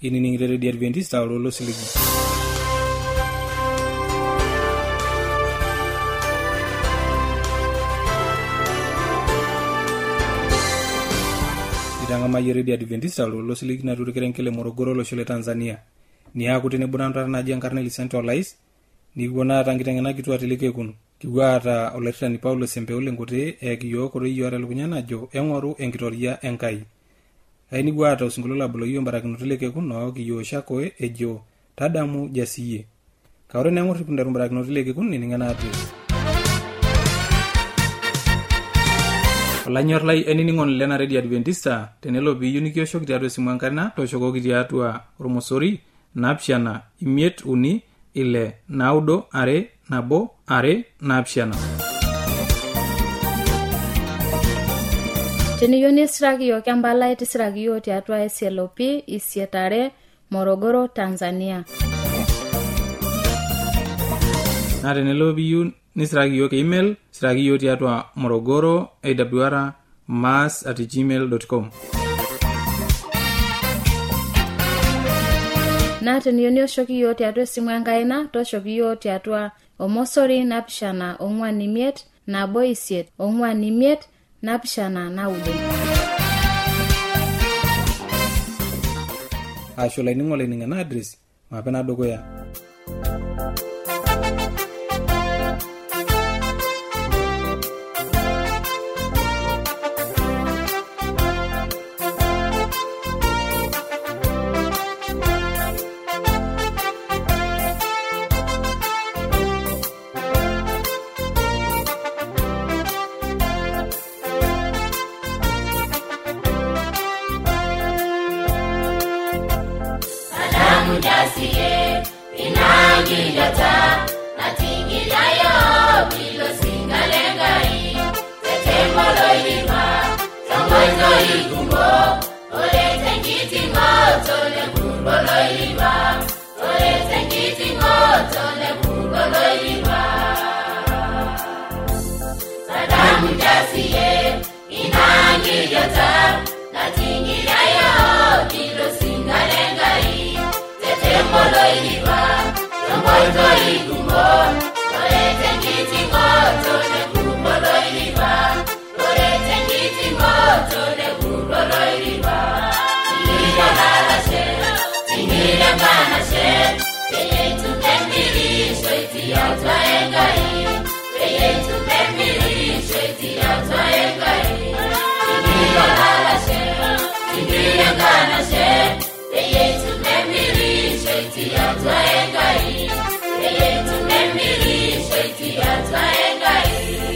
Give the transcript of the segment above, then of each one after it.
ininingire Radio Adventista ololo siligi. Idangama Radio Adventista ololo siligi na turekerenkele Morogoro lo shule Tanzania. Ni akutene bunanta na Giancarlo Centralize ni gona tangitengena kitu ateleke kunu. Kigwata oletani Paulo Sempeule ngote ekiyo koro yora lukunyana jo engoru enkitoria enkai. Aini gwata usingolola bulo iyo mbarakinoteleke kuno kiyo shakoe ejo tadamu jasiye. Kaore nengo ripunda mbarakinoteleke kuno ningana ate. Olanyorlai eniningon lena Radio Adventista tenelo bi unikio shok tiatu simuankarina to shoko kitiatu romosori napshana imiet uni ile naudo are nabo are napshana. Teniyoni siragiyo kiambala iti siragiyo tiatua SLOP isietare Morogoro Tanzania. Na tenelo biyu ni siragiyo ke email siragiyo tiatua Morogoro awr@gmail.com. Na teniyoni shokiyo tiatua simuangaina to shokiyo tiatua omosori napshana ongwanimiet nabo isiet ongwanimiet napshana naude. Ashola iningole ningana address mapena dogoya. Mudasiye inangiyata natingilayo bilo singalengai tetemolo ilima tongozo igumbo ole tengiti ngoto le burbolo ilima ole tengiti ngoto le burbolo ilima Mudasiye inangiyata natingilayo bilo singalengai Molo iliva, molo igumbo, ole tengiti ngoto le molo iliva, ole tengiti ngoto le molo iliva. Iliga la she, iliga bana she, yetu pembili shoti atwa engai, yetu pembili shoti atwa engai. Iliga la she, iliga bana she, yetu pembili shoti atwa engai, yetu pembili shoti atwa engai.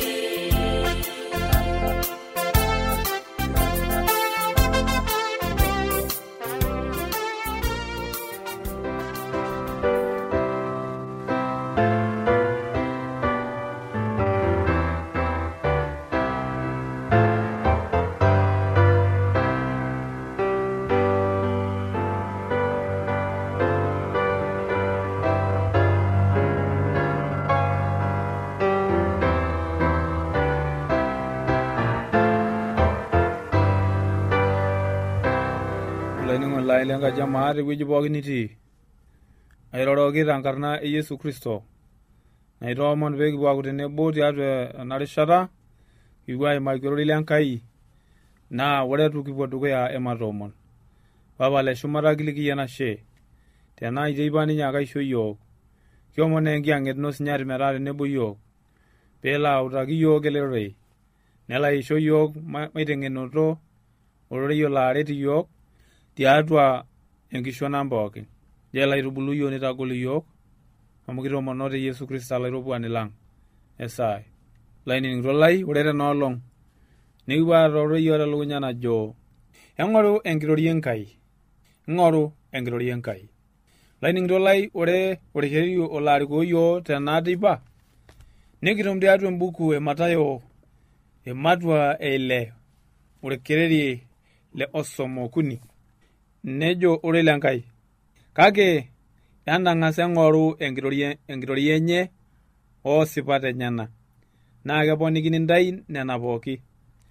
Lenga jamaare wiji bogniti ayrodo girankarna Yesu Kristo na romon wegi bogutene boti atwe narishara igwai maikoro lenkai na waretu kibodugo ya ematomon baba le shumara giliki yana she tena ijibani nyaga shoyo kyomone ngianget no sinyari merare nebuyo pela utagi yo gelere nela ishoyo maitengenoto oroyo la reti yo tiatwa enkishona mboke jela irubulu yo nitagolo yo amukiro monote Yesu Kristo la irobu anilang esai laini ngolai urere no long niwa roro yo lunya na jo engoro enkirorienkai ngoro enkirorienkai laini ngolai ore heriyo olari go yo tenadiba nikirom diatwa mbuku e Matayo e matwa ele ore kereri le osomo kuni nejo ore lenkai kake yanda ngase ngoru enkirorienye o sipate nyana na keponikini ndai nena pooki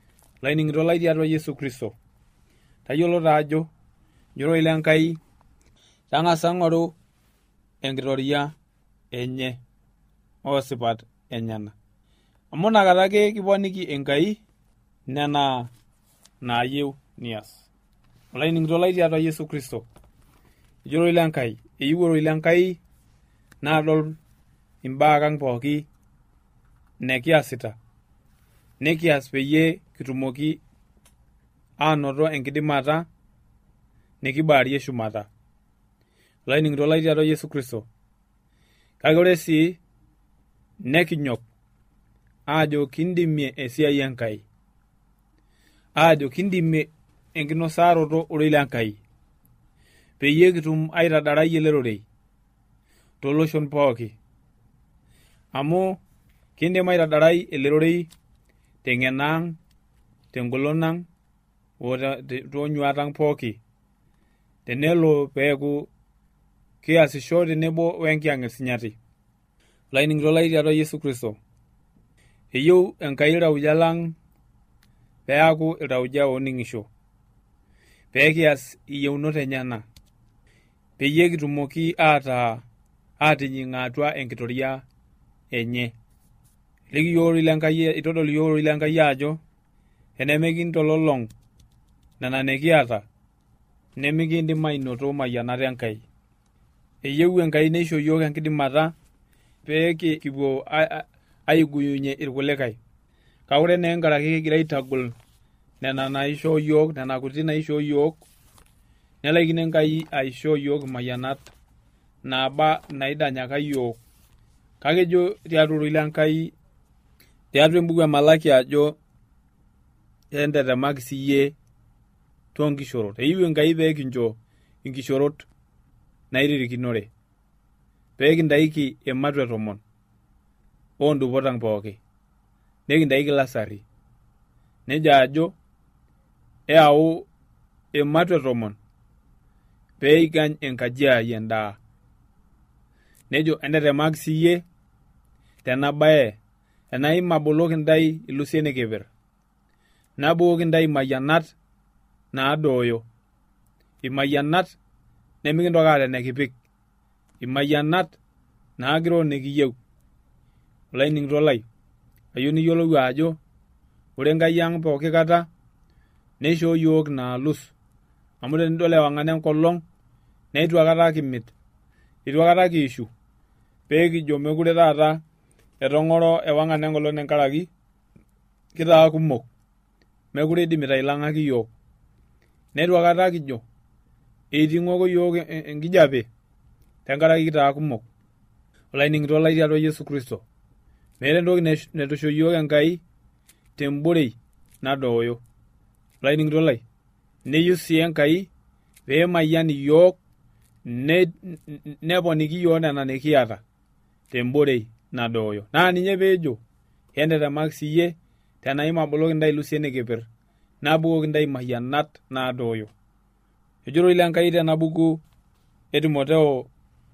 lainingito lai tiatua Yesu Kristo tayiolo taajo njoro ile enkai tang'asa ng'oru enkitoria enye oosipat enyana, amu nakata ake kiponiki Enkai nena naayieu nias. Olaining'ito lai tiatua Yesu Kristo, ijo ororei lenkai, eyieu ororei lenkai naadol imbaa kang' pooki nekiasita, nekias peyie kitumoki aanoto enkidimata nikibaarie shumata. Olaining'ito lai tiatua Yesu Kristo, kake ore sii nekinyok aajo kindimie esiai Enkai, aajo kindimie enkinosaroto ororei lenkai, peyie kitum aitadarai ele rorei toloshon pooki, amu kindim aitadarai ele rorei teng'enang', tengolon ang', toonyuat ang' pooki, tenelo peeku kiasisho tenebo wenkiyang'et. Olaining'ito lai tiatua Yesu Kristo, eyieu Enkai iltauja lang' peaku iltauja ooning'isho, peekias iyieunot enyana, peyie kitumoki aatijing' atua enkitoria enye. Eliki yiok ororei lenkai, itodol yiok ororei lenkai ajo enemekintololong' nena nekiata, nemikindim ainoto mayianat Enkai. Eyieu Enkai neisho yiok enkidimata pee kipuo aiguyunye irkulikae, kake ore naa enkaraki kigira aitagol nena naishoo yiok, nena kuti naishoo yiok, nelaikino Enkai aishoo yiok mayianat naaba naidanyaka yiok. Kake ejo tiatua ororei lenkai, tiatua embuku emalaki ajo entetemaki siyie toonkishorot. Eyieu Enkai peekincho inkishorot nairirikinore, peekintaiki ematwa 10 oondupot ang' pooki, nekintaiki lasari. Nejo ajo eyau ematwa 10 peikany enkaji ai endaa. Nejo entetemaki siyie tenabaye enaim aboloki intai ilusien ekipir, nabukoki intai mayianat naadooyo, imayianat nemikintoki aata enekipik, imayianat naagiroo nekiyieu. Olaining'ito lai, ayieu niyiolou ajo ore Enkai ang' pooki kata neishoo yiok naalus, amu tenidol ewang'an enkolong' neitu akata kimit, itu akata kiishu, peekijo mekure taata etong'oro ewang'an enkolong' tenkaraki kitaa kumok, mekure idimita ailang'aki yiok. Neitu akata kijo eiting'oko yiok enkijape tenkaraki kitaa kumok. Olaining'ito lai tiatua Yesu Kristo, meeta entoki neitu isho yiok Enkai temborei nadooyo. Olaining'ito lai, neyieu sii Enkai peemayian iyiok, neponiki yiok nena nekiata temborei nadooyo. Naa ninye peejo entetemaki siyie tenaim aboloki intai ilusien ekipir, nabukoki intai mayianat naadooyo. Ejo ororei lenkai tena buku e Timoteo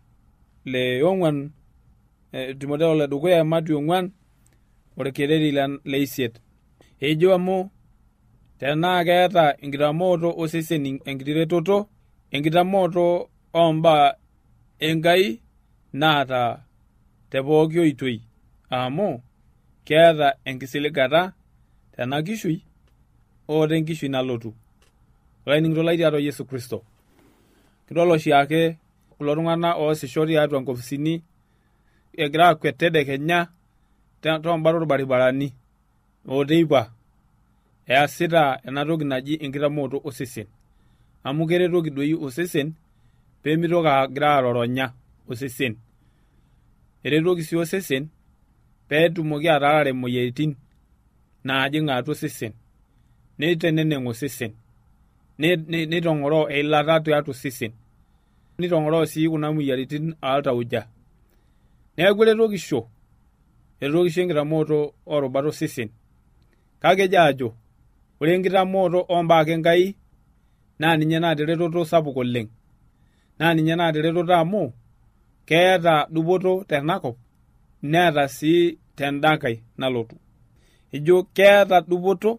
Timoteo ledukuya Matthew 4 orkereri le 8. Ejo amu tenaa keeta enkitamooto osesen enkiti retoto, enkitamooto oombaa Enkai naata tepooki oitoi, amu keeta enkisiligata tena kishui o tenkishui nalotu. Olaining'ito lai tiatua Yesu Kristo, kidol oshiake kulo tung'anak oosisho tiatua nkofisini egira akwet tedekenya toombat orbaribarani oteipa, easita enatoki naji enkitamooto osesen, amu keretoki doi osesen peemitoki agira aroronya osesen. Eretoki sii osesen peetumoki ataarare imoyiaritin naajing' atua osesen, neiteneneng' osesen, neitong'oroo eilata tiatua osesen, neitong'oroo sii kuna moyiaritin aaltauja. Neeku eretokisho enkitamooto oorubat osesen. Kake ejo ajo ore enkitamooto oombaa Enkai naa ninye naata eretoto sapuk oleng', naa ninye naata eretoto amu keeta dupoto tenakop neeta sii tendakae nalotu. Ejo keeta dupoto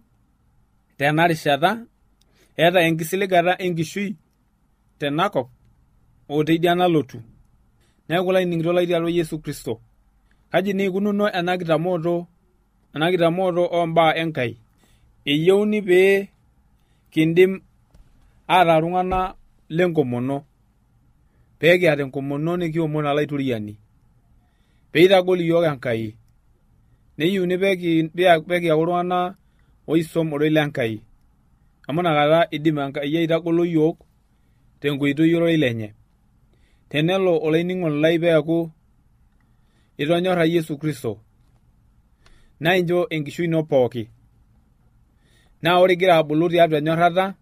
tena rishata, eeta enkisiligata enkishui tenakop oteidia nalotu. Neeku laining'ito lai tialo Yesu Kristo, kaji neikununo ena kitamoto ombaa Enkai. Eyieuni pee kindim ataa iltung'anak lenkomono, pee kiata enkomono nikiomon olaituriani, pee itagol iyiok Enkai. Neyieuni pee kiaku iltung'anak oisom oroi lenkai, amu nakata idim Enkai aitagolo iyiok tenkoitoi oroi lenye. Tenelo olainining'oni lai peeku itonyorra Yesu Kristo, naa incho enkishui ino pooki. Naa ore igira abulu tiatua enyorrata,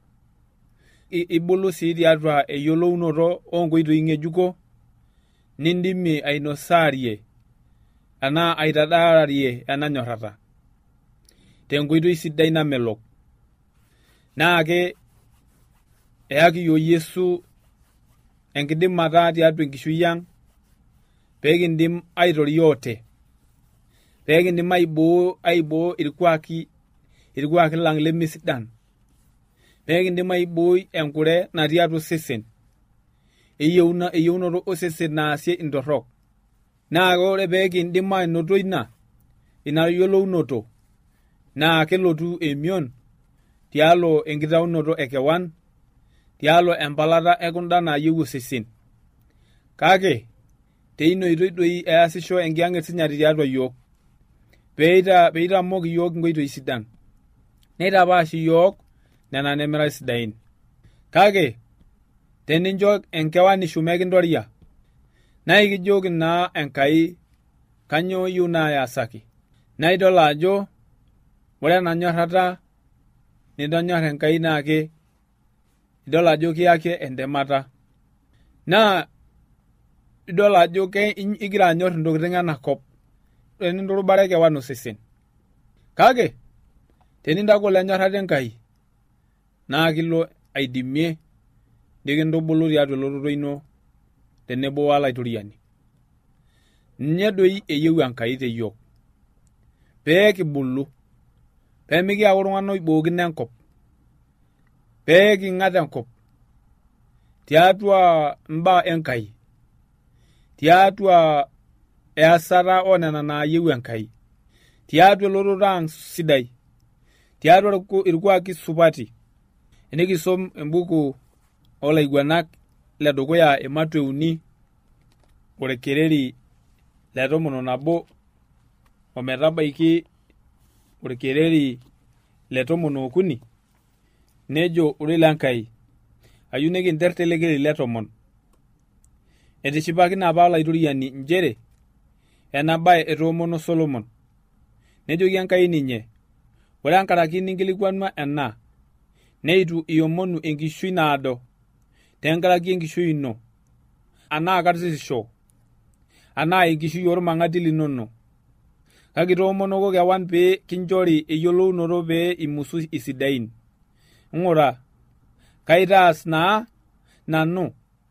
ibulu sii tiatua eyiolounoto onkoitoi ng'ejuko nindimie ainosarie enaa aitadaararie ena nyorrata tenkoitoi sidai namelok. Naake eyaki yiok Yesu enkidimata tiatua enkishui ang' pee kindim aitoriote, pee kindim aiboo irkuaki lang' lemesidan, pee kindim aibooi enkure natii atua osesen, eyieunoto osesen naasie intorrok. Naa ore pee kindim ainoto ina yiolounoto, naa kelotu emion tialo enkitaunoto ekewan, tialo empalata ekunda naayieu osesen. Kake teino oitoi doi easisho enkiyang'et sinyati tiatua yiok, pee itamok iyiok inkoitoi sidan, neitapaash iyiok nena nemera sidain. Kake tenincho enkewanisho mekintoria, naa ikijoki naa Enkai kanyoo iyieu naa yaasaki. Naa idol ajo ore ena nyorrata nitonyorr Enkai naake idol ajo kiyaki entemata. Naa idol ajo igira anyorr intokitin enakop teninturubare kewan osesen. Kake tenintagol enyorrata Enkai, naa kilo aidimie nikintubulu tiatua elototo ino tenebo wolaituriani. Ninye doi eyieu Enkai teyiok, pee kibulu, pee mikiaku iltung'anak oibookino enkop, pee king'at enkop tiatua imbaa Enkai, tiatua easata onena naayieu Enkai, tiatua elototo ang' sidai, tiatua irkuaki supati. Enikisom embuku olaiguanak ledukuya Mateo 3 orkereri le 11 ometabaiki orkereri le 13, nejo oroi lenkai ayieu nikinterr tele kereri le 10. Etishipakine apa olaituriani njere ena baye etoomono Solomon. Nejoki Enkai ninye, ore enkaraki ninkilikuanua ena, neitu iomonu enkishui naado tenkaraki enkishui ino, anaa karsisisho, anaa enkishui ormang'ati linono, kake itoomonoko kewan pee kinchori eyiolounoto pee imusu isidain. Ng'ura, kaitaas naa nanu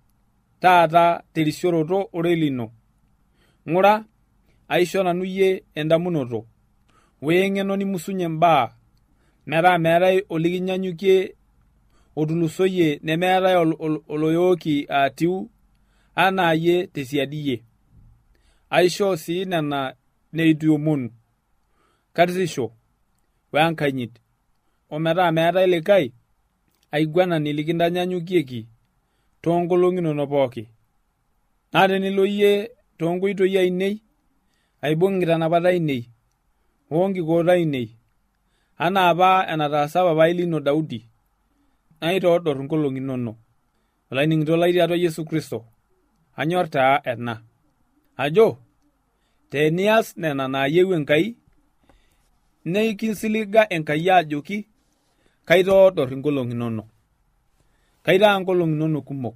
taata terisioroto orei lino. Ng'ura, aisho nanu yie endamunoto weeng'eno nimusunye mbaa, metaa meetai olikinyanyukie otulusoyie nemeetai oloyooki atiu anaa yie tesiadi yie. Aisho sii nena neitu iomonu, karsisho wenkanyit, ometaa meetai likai aiguanani likintanyanyukieki toonkolong'i inonok pooki. Naa tenilo yie toonkoitoi ainei, aibung' inkitanapat ainei, onkikoot ainei, anaa apa enataasa papai lino Daudi, naa itoodorr inkolong'i inonok. Olaining'ito lai tiatua Yesu Kristo, anyorr taa ena, ajo tenias nena naayieu Enkai, nekinsiliga Enkai ajoki kaitoodorr inkolong'i inonok, kaitaa inkolong'i inonok kumok.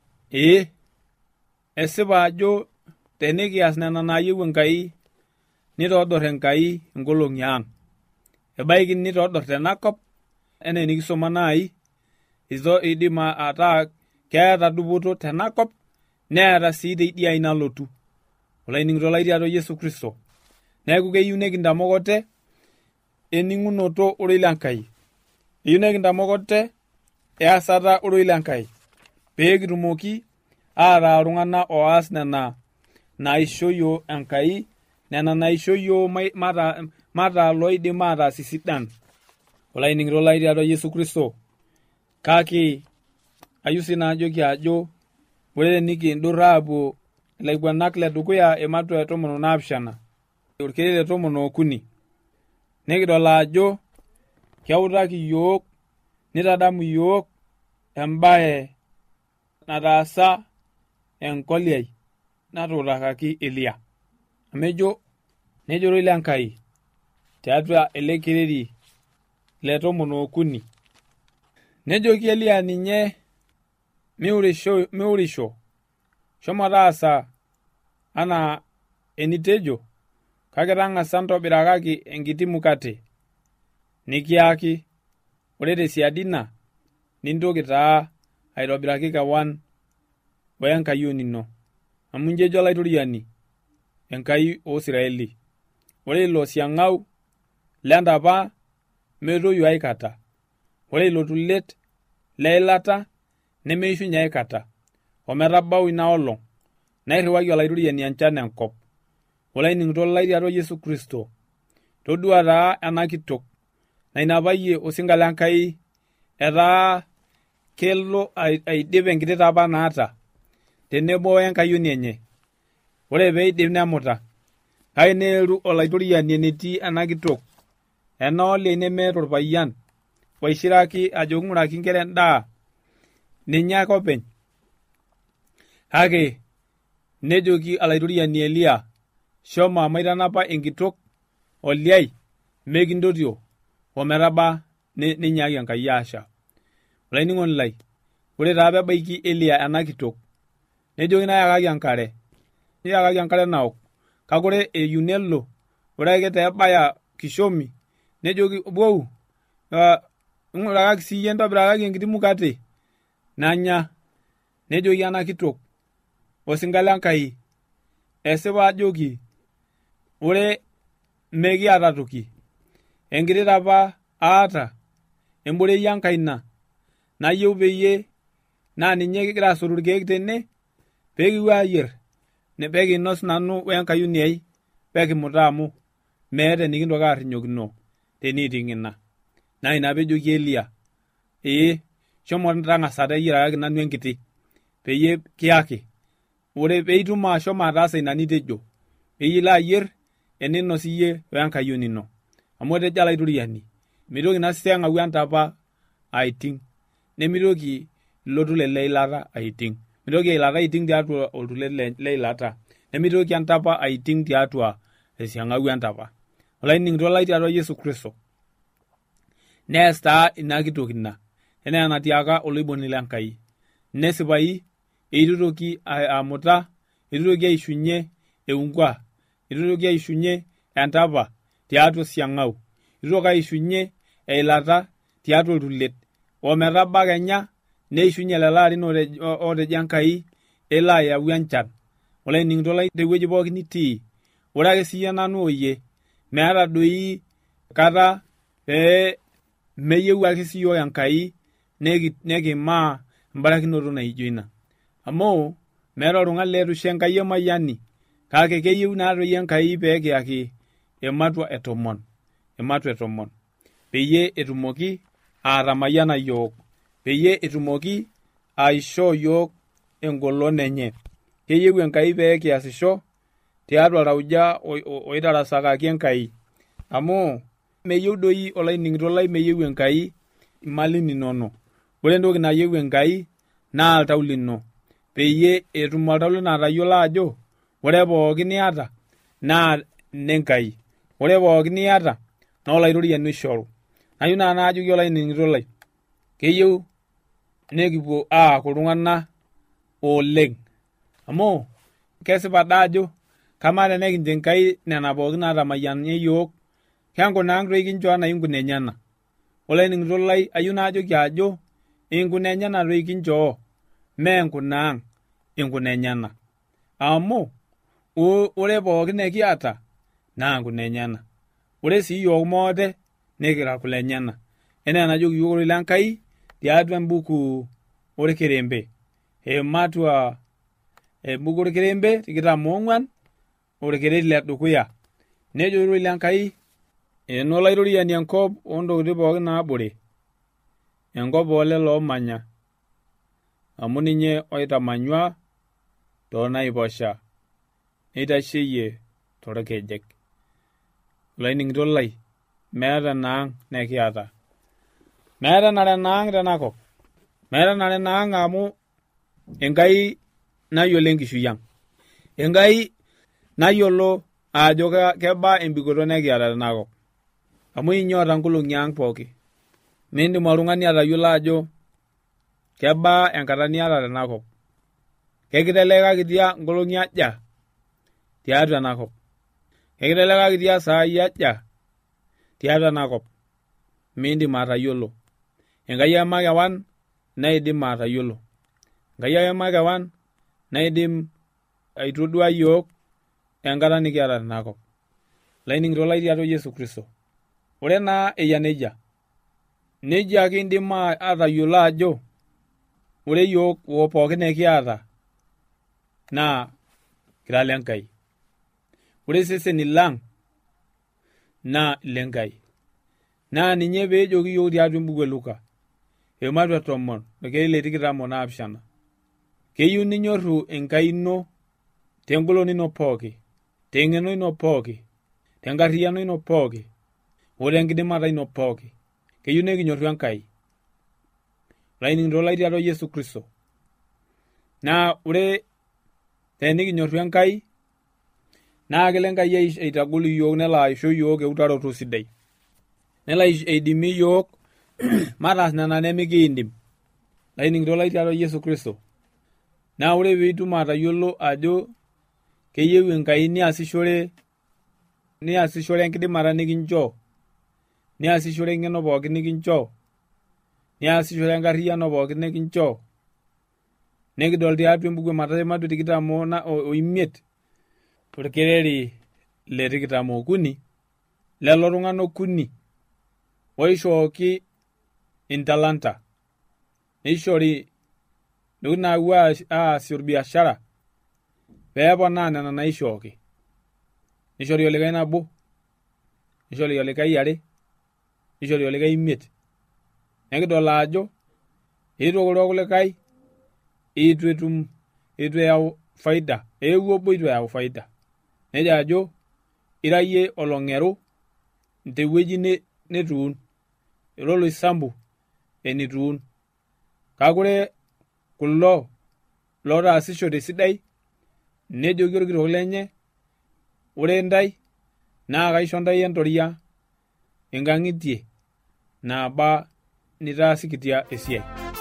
Esipa ajo tenikias nena naayieu Enkai, nitoodorr Enkai inkolong'i ang'. Ebaiki nitoodorr tenakop enaa enikisoma nai, idim ataa keeta dupoto tenakop, neeta sii teidiai nalotu. Olaining'ito lai tiatua Yesu Kristo, neeku keyieu nekintamokote ening'unoto oroi lenkai, eyieu nekintamokote easata oroi lenkai, pee kitumoki aara iltung'anak oas nena naisho yiok Enkai, nena naisho yiok mata loidim ataas isidan. Olainining'ito lai tiatua Yesu Kristo, kake ayieu sii naajoki ajo ore tenikindur aapuo ilaiguanak ledukuya ematua 17 orkeek 13 nikidol ajo keutaki yiok nitadamu yiok embaye nataasa enkoliai natuutakaki Elia. Nejo ile Enkai tiatua ele kereri le 13 nejoki Elia ninye miurisho shomo taasa anaa enitejo, kake tang'asa ntobirakaki enkiti mukate nikiaki, ore tesiadi ina nintoki taa aitobiraki kewan wenkayioni ino, amu inji ejo olaitoriani Enkai oIsiraeli, ore ilo siang'au lentapa metoyu aikata, ore ilo tulet leilata nemeishunye aikata, ometabau ina olong' nairriwaki olaitoriani enchan enkop. Olainining'ito lai tiatua Yesu Kristo, todua taa ena kitok nainapayie osinga leNkai etaa kelo aidip enkiti tapa naata tenebo wenkayioni enye. Ore peidip nemuta, kake neeru olaitoriani enetii ena kitok ena ole nemeeta orpayian oishiraki ajo ng'uraki nkera endaa ninye ake openy. Kake nejoki olaitoriani Elia, shomo amu aitanapa enkitok oliai mekintotio ometaba ninyaaki Enkai asha. Olainining'oni lai, ore taa pebaiki Elia ena kitok nejoki nayakaki enkare naok, kake ore eyieu nelo, ore ake teebaya kishomi nejoki wou, ng'urakaki siiyie ntobirakaki enkiti mukate nanya. Nejoki ena kitok osinga leNkai, esipa ajoki ore mekiata toki, enkiti tapa aata emborei enkaina nayieu peyie naa ninye kigira asotu irkeek tene peekipuo ayierr pekinos nanu wenkayioni ai pekimuta amu meeta enikintoki arrinyokino teniiting' ina. Naa ina peejoki Elia, shomo tang'asa teyiarakaki nanu enkiti peyie kiaki, ore peitum ashomo ataasa ina nitejo peyie ilo ayierr eninos iyie wenkayioni ino, amu etejo olaitoriani mitoki ina siang'au entapa aiting', nemitoki ilo tule leilata aiting', mitoki eilata aiting' tiatua oltule leilata, nemitoki entapa aiting' tiatua esiang'au entapa. Olainining'ito lai tiatua Yesu Kristo, nees taa ina kitok ina enaa enatiaka oloiboni leNkai, nesipai eitutoki amuta, eitutoki aishunye eunkwa, eitutoki aishunye entapa tiatua esiang'au, eitutoki aishunye eilata tiatua oltulet, ometaba kenya neishunye lelo arin otejo Enkai elo ayau enchan. Olainining'ito lai tewueji pookin nitii, ore ake siiyie nanu oyie meeta doi kata meyieu ake siyiok Enkai nekimaa embarakinoto naijo ina, amu meeta oltung'ani leitu isho Enkai emayiani, kake keyieu naa doi Enkai peekiaki ematua 10 peyie etumoki atamayiana yiok, peyie etumoki aishoo yiok engolon enye. Keyieu Enkai peekiasisho tiatua iltauja oitarasakaki Enkai, amu meyieu doi olainining'ito lai, meyieu Enkai imalin inono. Ore entoki nayieu Enkai naa oltau lino, peyie etum oltau lino atayiolo ajo ore pookin niata naa nenkai, ore pookin niata naa olaitoriani oishoru. Nayieu naa naajoki olainining'ito lai, keyieu nekipuo aaku iltung'anak oleng', amu kesipa daa ajo kamaa tenekincho Enkai nena pookin natamayiana yiok, kenkunang' doi kincho enaa inkuna enyana. Olainining'ito lai, ayieu naajoki ajo inkuna enyana doi kinchoo, mee nkunaang', inkuna enyana, amu ore pookin nekiata naa nkuna enyana. Ore sii yiok moote nikira kule enyana, enaa enajoki yiok oroi leNkai tiatua embuku orkerembe ematua Buku orkerembe tikitam oong'uan orkeret ledukuya. Nejo ile Enkai enolairoriani enkop ontokitin pookin naabore, enkop oolelo oomanya, amu ninye oitamanyua toonaiposha neitasheyie torkejek. Olainining'ito lai, meeta enaang' nekiata. Meeta enara enaang' tenakop. Meeta enara enaang' amu Enkai nayiolo enkishui ang'. Enkai nayiolo ajo keba embikoto nekiata tenakop. Amu ninye oota nkolong'i ang' pooki. Miindim oltung'ani atayiolo ajo keba enkata niata tenakop. Kekitelekakitia nkolong'i aja tiatua enakop. Kekitelekakitia saai aja tiatua enakop. Miindim atayiolo. Enkai ake makewan naidim atayiolo. Enkai ake makewan naidim aitodua yiok enkata nikiata tenakop. Olainining'ito lai tiatua Yesu Kristo. Ore naa eyia nejia kiindim atayiolo ajo ore yiok pookin nekiata naa kira lenkai. Ore seseni lang' naa lenkai. Naa ninye peejoki yiok tiatua embuku Luka ematua 10 orkeek 27. Keyieu ninyorru Enkai ino tengolon ino pooki, teng'eno ino pooki, tenkarriyiano ino pooki, ore enkidimata ino pooki. Keyieu nekinyorru Enkai. Olainining'ito lai tiatua Yesu Kristo. Naa ore tenikinyorru Enkai naa kelo Enkai aitagol yiok nelo aisho yiok eutaroto sidai. Nelo aidimie yiok mataas nena nemikiindim. Olainining'ito lai tiatua Yesu Kristo. Naa ore piitum atayiolo ajo keyieu Enkai niasishore enkidimata nikinchoo, niasishore eng'eno pookin nikinchoo, niasishore enkarriyiano pookin nikinchoo. Nekidol tiatua embuku Mathayo 25 orkereri le 23 lelo tung'anak 10 oishooki intalanta. Neishori ntokitin naapuo aasie biashara peeponaa nena naishooki. Nishori olikae 1, nishori olikae 2, nishori olikae 5. Nekidol ajo eetuo kuldo kulikae eitu eyau faida, eewuo obo eitu eyau faida. Nejo ajo ira yie olong'eru tewueji netuun, ira oloisambu enituun. Kake ore kuldo lotaasishote esidai nejoki orkitok lenye, ore ntai naa kaisho ntai entoria enkang'itie naaba nitaasikitia esiai.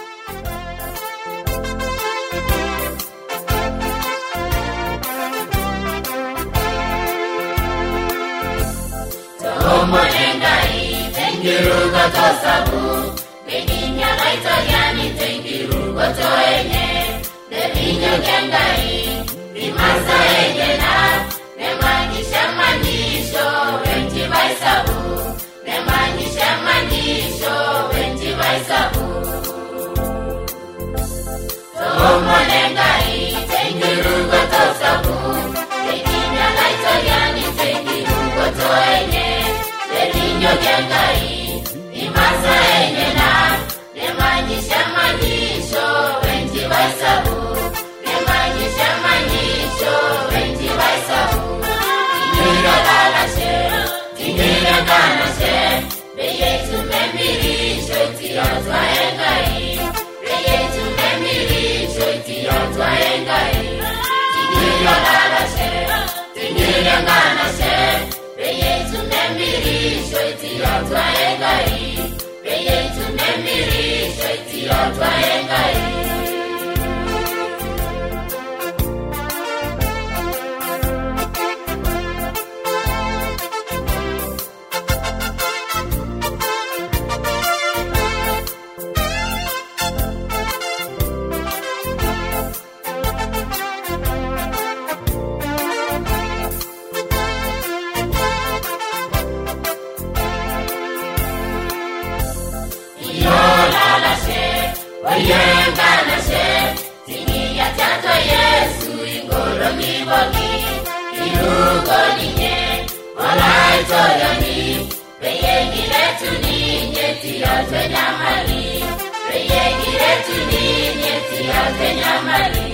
Omonengai tengiru gotosabu Beginya laitayani tengiru gotoenye Devinyo kengai Rimasa engena Nemanisha manisho Wenji baisabu Nemanisha manisho Wenji baisabu Omonengai tengiru gotosabu Beginya laitayani tengiru gotoenye Devinyo kengai Imasa engena Nemanyisha manisho Wenji baisabu Nemanyisha manisho Wenji baisabu Tingira galashe Tingira galashe Beyetu memirisho Itiyotwa engai Beyetu memirisho Itiyotwa engai Tingira galashe Tingira galashe Beyetu memirisho Itiyotwa engai Beyetu memirisho Itiyotwa engai Oyenga bogi irugo ninye olai toyani beyengi retuni nyeti nyamali beyengi retuni nyeti nyamali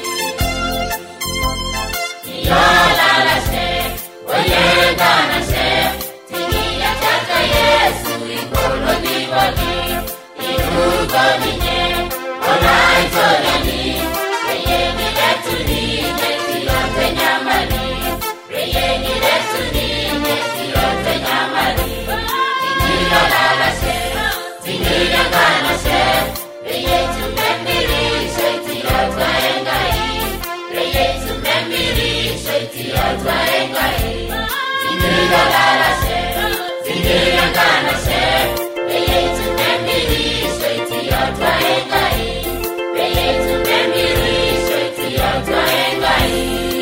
yola la se oyenga na se tinia chaka Yesu ikolo ni bogi irugo ninye olai toyani beyengi retuni nyeti nyamali beyengi retuni nyeti nyamali yola la se tinia kana se beyengi membiri sheti atwaengai beyengi membiri sheti atwaengai yola la se tinia kana se beyengi membiri sheti atwaengai beyengi membiri sheti atwaengai.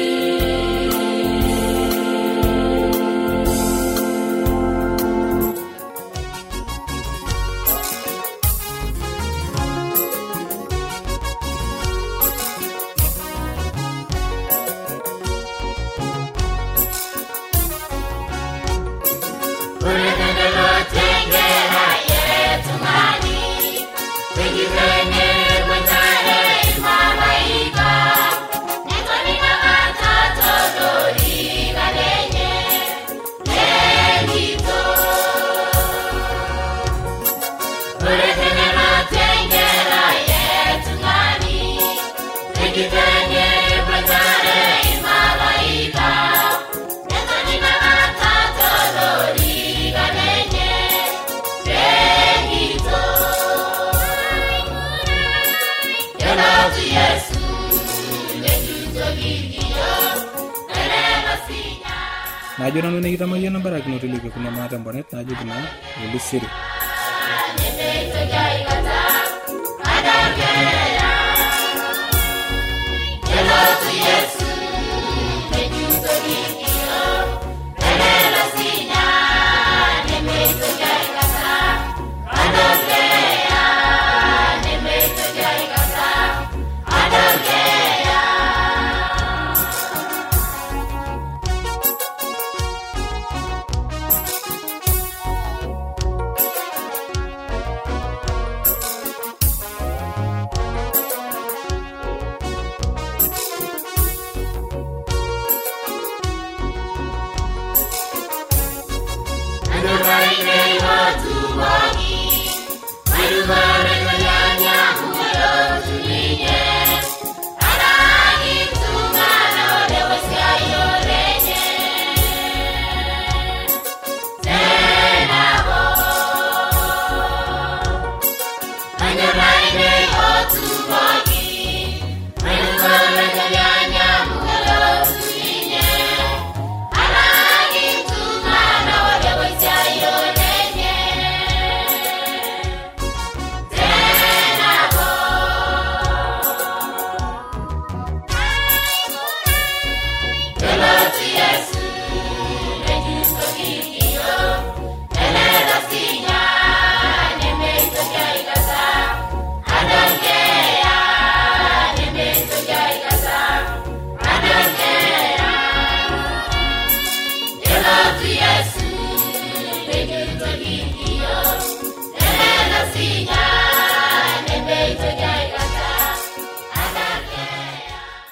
Najo nanu nikitamayiana mbarakinoto ilike kuna maata mbonet najo kuna ulisiri.